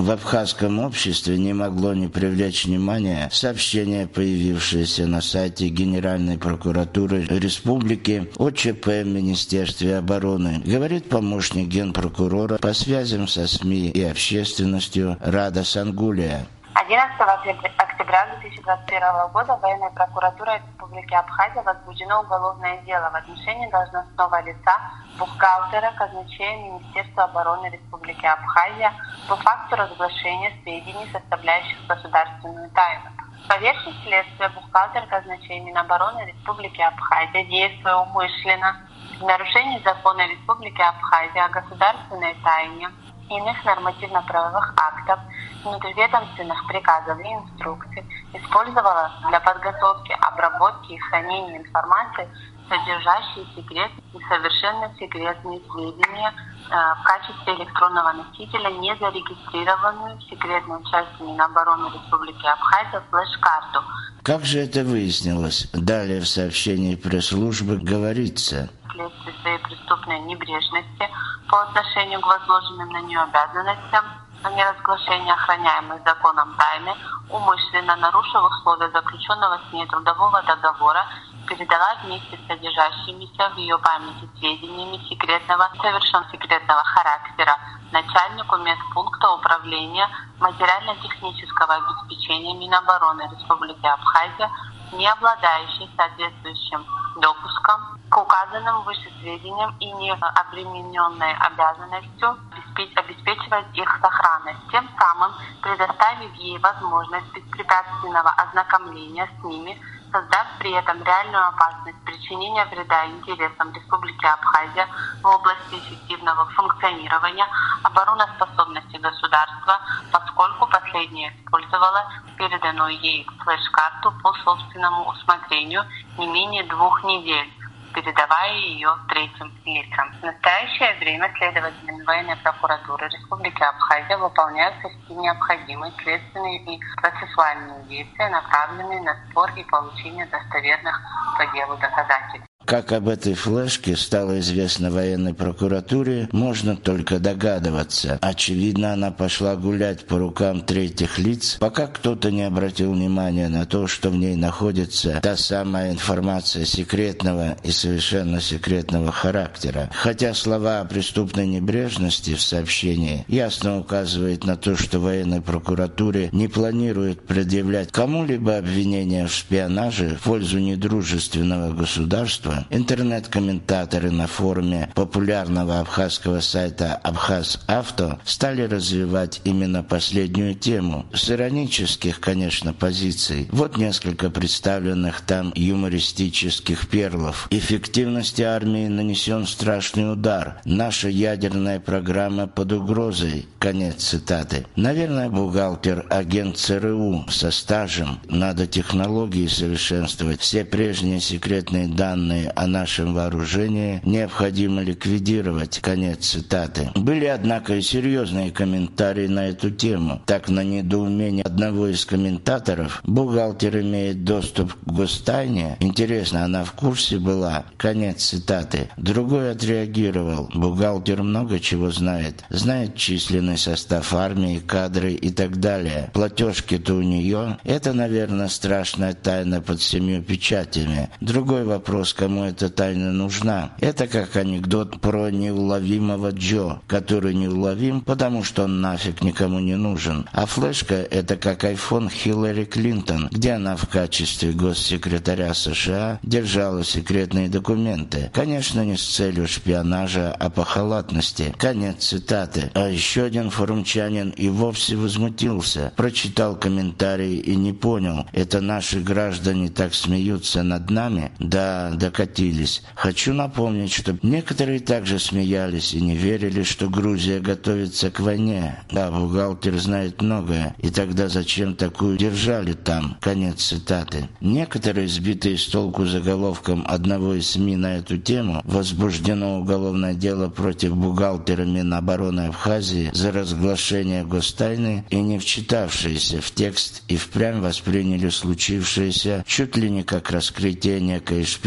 В абхазском обществе не могло не привлечь внимания сообщение, появившееся на сайте Генеральной прокуратуры Республики о ЧП в Министерстве обороны, говорит помощник генпрокурора по связям со СМИ и общественностью Рада Сангулия. 11 октября 2021 года военной прокуратурой Республики Абхазия возбуждено уголовное дело в отношении должностного лица бухгалтера казначея Министерства обороны Республики Абхазия по факту разглашения сведений, составляющих государственную тайну. По версии следствия, бухгалтер казначея Минобороны Республики Абхазия, действуя умышленно в нарушении закона Республики Абхазия о государственной тайне, иных нормативно-правовых актов, внутриведомственных приказов и инструкций, использовала для подготовки, обработки и хранения информации, содержащей секретные и совершенно секретные сведения в качестве электронного носителя, не зарегистрированную в секретной части Минобороны Республики Абхазия флеш-карту. Как же это выяснилось? Далее в сообщении пресс-службы говорится: вследствие своей преступной небрежности по отношению к возложенным на нее обязанностям о неразглашении охраняемой законом тайны, умышленно нарушив условия заключенного с ней трудового договора, передала вместе с содержащимися в ее памяти сведениями совершенно секретного характера начальнику медпункта управления материально-технического обеспечения Минобороны Республики Абхазия, не обладающей соответствующим допуском к указанным выше сведениям и не обремененной обязанностью обеспечивать их сохранность, тем самым предоставив ей возможность беспрепятственного ознакомления с ними, создав при этом реальную опасность причинения вреда интересам Республики Абхазия в области эффективного функционирования обороноспособности государства, поскольку последняя использовала переданную ей флеш-карту по собственному усмотрению не менее 2 недель, передавая ее третьим лицам. В настоящее время следователями военной прокуратуры Республики Абхазия выполняются все необходимые следственные и процессуальные действия, направленные на сбор и получение достоверных по делу доказательств. Как об этой флешке стало известно военной прокуратуре, можно только догадываться. Очевидно, она пошла гулять по рукам третьих лиц, пока кто-то не обратил внимания на то, что в ней находится та самая информация секретного и совершенно секретного характера. Хотя слова о преступной небрежности в сообщении ясно указывают на то, что военной прокуратуре не планирует предъявлять кому-либо обвинения в шпионаже в пользу недружественного государства, интернет-комментаторы на форуме популярного абхазского сайта «Абхаз-Авто» стали развивать именно последнюю тему, с иронических, конечно, позиций. Вот несколько представленных там юмористических перлов. Эффективности армии нанесен страшный удар. Наша ядерная программа под угрозой. Конец цитаты. Наверное, бухгалтер, агент ЦРУ со стажем. Надо технологии совершенствовать. Все прежние секретные данные о нашем вооружении необходимо ликвидировать. Конец цитаты. Были, однако, и серьезные комментарии на эту тему. Так, на недоумение одного из комментаторов: бухгалтер имеет доступ к гостайне. Интересно, она в курсе была? Конец цитаты. Другой отреагировал: бухгалтер много чего знает. Знает численный состав армии, кадры и так далее. Платежки-то у нее. Это, наверное, страшная тайна под 7 печатями. Другой вопрос: кому эта тайна нужна? Это как анекдот про неуловимого Джо, который неуловим, потому что он нафиг никому не нужен. А флешка — это как айфон Хиллари Клинтон, где она в качестве госсекретаря США держала секретные документы. Конечно, не с целью шпионажа, а по халатности. Конец цитаты. А еще один форумчанин и вовсе возмутился. Прочитал комментарий и не понял. Это наши граждане так смеются над нами? Да, докатились. Хочу напомнить, что некоторые также смеялись и не верили, что Грузия готовится к войне. Да, бухгалтер знает многое. И тогда зачем такую держали там? Конец цитаты. Некоторые, сбитые с толку заголовком одного из СМИ на эту тему, возбуждено уголовное дело против бухгалтера Минобороны Абхазии за разглашение гостайны, и не вчитавшиеся в текст и впрямь восприняли случившееся чуть ли не как раскрытие некой шпионской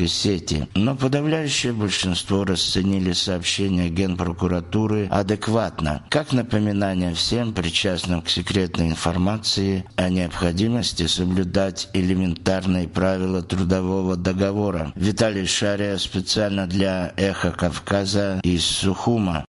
социальной сети. Но подавляющее большинство расценили сообщения Генпрокуратуры адекватно, как напоминание всем причастным к секретной информации о необходимости соблюдать элементарные правила трудового договора. Виталий Шария специально для «Эхо Кавказа» из Сухума.